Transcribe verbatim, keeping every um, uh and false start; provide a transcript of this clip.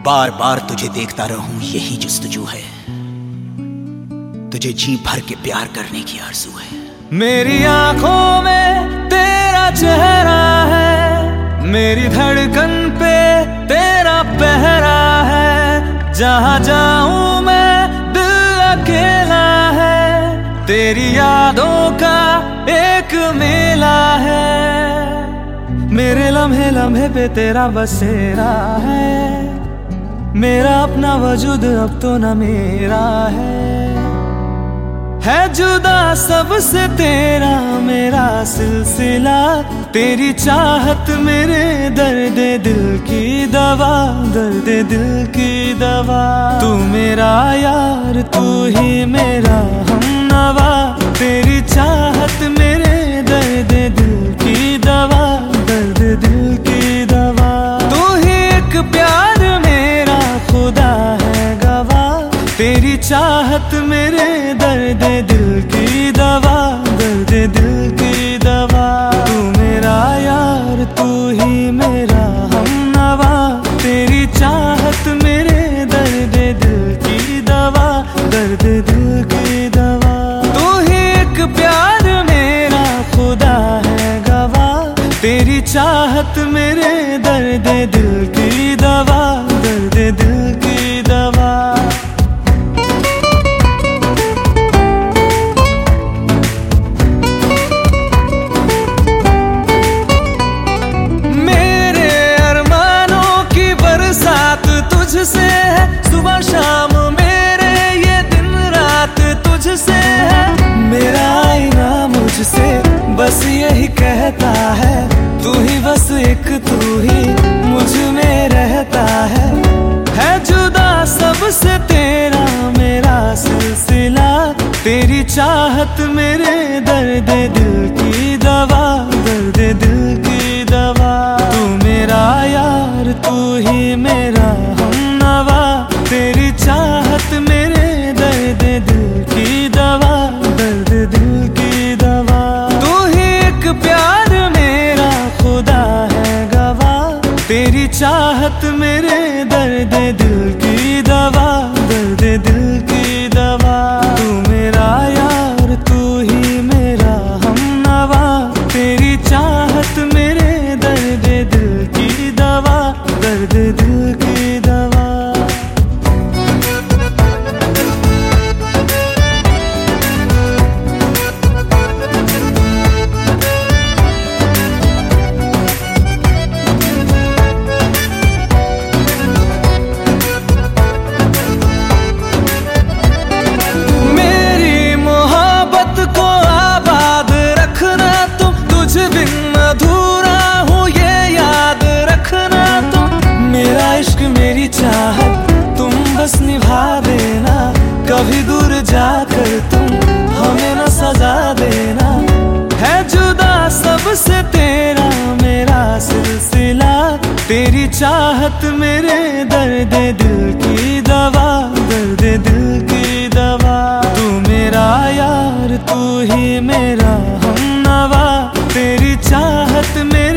बार बार तुझे देखता रहूं यही जुस्तजू है, तुझे जी भर के प्यार करने की आरज़ू है। मेरी आंखों में तेरा चेहरा है, मेरी धड़कन पे तेरा पहरा है। जहां जाऊं मैं दिल अकेला है, तेरी यादों का एक मेला है। मेरे लम्हे लम्हे पे तेरा बसेरा है, मेरा अपना वजूद अब तो न मेरा है। है जुदा सबसे तेरा मेरा सिलसिला, तेरी चाहत मेरे दर्द दिल की दवा, दर्द दिल की दवा। तू मेरा यार तू ही मेरा हमनवा, तेरी चाहत मेरे दर्द दिल की दवा, दर्द दिल की दवा। तू ही एक प्यार मेरा खुदा है गवाह, तेरी चाहत मेरे दर्द दिल की दवा, दर्द दिल की दवा। तू मेरा यार तू ही मेरा हमनवा, तेरी चाहत मेरे दर्द दिल की दवा, दर्द दिल की दवा। तू ही एक प्यार मेरा खुदा है गवाह, तेरी चाहत मेरे दर्द दिल की दवा, दर्द दिल की दवा। तुझसे है सुबह शाम मेरे ये दिन रात तुझसे है। मेरा आईना मुझसे बस यही कहता है, तू ही बस एक तू ही मुझ में रहता है। है जुदा सबसे तेरा मेरा सिलसिला, तेरी चाहत मेरे दर्द दिल की दवा, दर्द दिल की दवा। तू मेरा यार तू ही मेरा हमनवा, तेरी चाहत मेरे दर्द दिल की दवा, दर्द दिल की दवा। तू ही एक प्यार मेरा खुदा है गवाह, तेरी चाहत मेरे दर्द दिल की दवा, दर्द दिल की दवा। तू मेरा यार तू ही मेरा हमनवा, तेरी चाहत मेरे दर्द दिल की दवा, दर्द दिल की दवा। मेरी मोहब्बत को आबाद रखना तुम, तुझ बिन अधूरा हूँ ये याद रखना तुम। मेरा इश्क मेरी चाहत तुम बस निभा देना, कभी दूर जाकर तुम हमें न सजा देना। है जुदा सबसे तेरा मेरा सिलसिला, तेरी चाहत मेरे दर्द दिल की दवा, दर्द दिल की दवा। तू मेरा यार तू ही मेरा हमनवा, तेरी चाहत में